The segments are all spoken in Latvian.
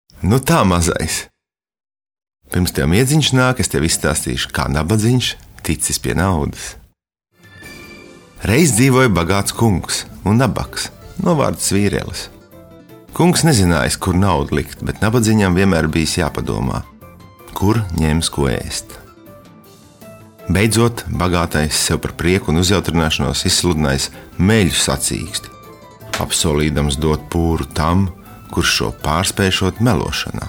Nu tā, mazais. Pirms tev miedziņš nāk, es tev izstāstīšu, kā nabadzīņš ticis pie naudas. Reiz dzīvoja bagāts kungs un nabaks, no vārda Svīrelis. Kungs nezinājis, kur naudu likt, bet nabadzīņam vienmēr bijis jāpadomā, kur ņems ko ēst. Beidzot, bagātais sev par prieku un uzjautrināšanos izsludinājis meļu sacīksti, apsolīdams dot pūru tam, kurš šo pārspēšot melošanā.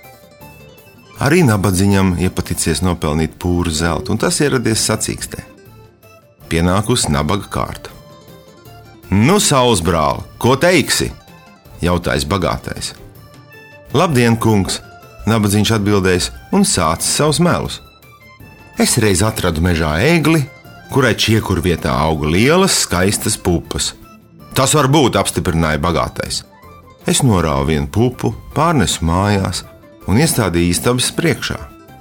Arī nabadzīņam iepaticies nopelnīt pūru zeltu, un tas ieradies sacīkstē. Pienākusi nabaga kārta. Nu, saules brāl, ko teiksi? Jautājis bagātais. Labdien, kungs, nabadzīņš atbildējis un sācis savus melus. Es reiz atradu mežā ēgli, kurai čiekur vietā auga lielas, skaistas pupas. Tas var būt, apstiprināja bagātais. Es norāvu vienu pupu, pārnesu mājās un iestādīju istabas priekšā.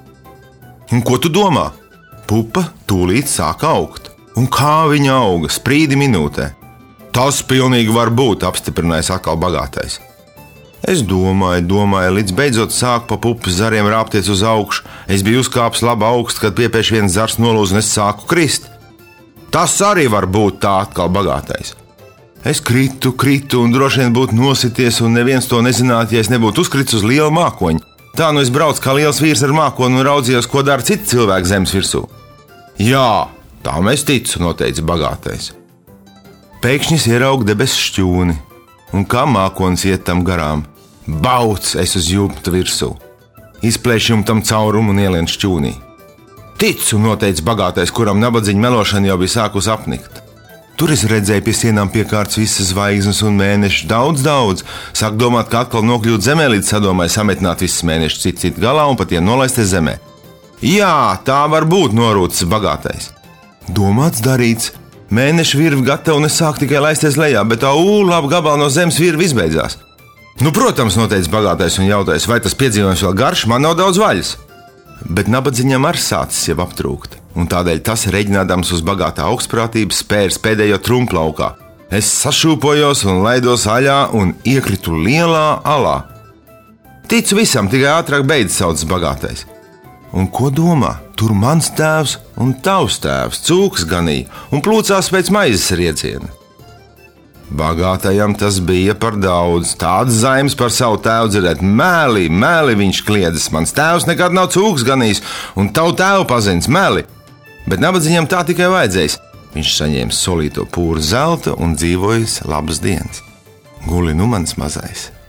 Un ko tu domā? Pupa tūlīt sāka augt. Un kā viņa auga, sprīdi minūtē. Tas pilnīgi var būt, apstiprinājis atkal bagātais. Es domāju, līdz beidzot sāku pa pupas zariem rāpties uz augšu. Es biju uzkāpis labi augstu, kad piepieši viens zars nolūz un es sāku krist. Tas arī var būt, tā atkal bagātais. Es kritu un droši vien būtu nosities, un neviens to nezinātu, ja es nebūtu uzkritis uz lielu mākoņu. Tā nu es braucu kā liels vīrs ar mākoni un raudzījos, ko dara citi cilvēki zemes virsū. Jā, tam es ticu, noteica bagātais. Pēkšņi ierauga debesu šķūni, un kā mākonis iet tam garām. Bauc es uz jumta virsū. Izplēš jumtam caurumu un ielien šķūnī. Ticu, noteica bagātais, kuram nabadzīņa melošana jau bija sākus apnikt. Tur es redzēju pie sienām piekārts visas zvaigznes un mēnešus, daudz. Sāk domāt, ka atkal nokļūt zemē, līdz sadomāju sametināt visas mēnešus citu galā un pat tiem nolaisties zemē. Jā, tā var būt, norūcis bagātais. Domāts, darīts. Mēneša virvi gatava un es sāku tikai laisties lejā, bet tā labu gabalu no zemes virvi izbeidzās. Nu, protams, noteica bagātais un jautājis, vai tas piedzīvojums vēl garš, man nav daudz vaļas. Bet nabadzīņam arī sācis jau aptrūkt, un tādēļ tas, reģinādams uz bagātā augstprātības, spērs pēdējo trumplaukā. Es sašūpojos un laidos aļā un iekritu lielā alā. Ticu visam, tikai ātrāk beidz, saucas bagātais. Un ko domā? Tur mans tēvs un tavs tēvs cūkas ganīja un plūcās pēc maizes rieciena. Bagātajam tas bija par daudz. Tāds zaims par savu tēvu dzirdēt. Meli viņš kliedzis. Mans tēvs nekad nav cūkas ganījis, un tavu tēvu pazins meli. Bet nabadzīņam tā tikai vajadzējis. Viņš saņēma solīto pūru zelta un dzīvojis labas dienas. Guli nu mans mazais.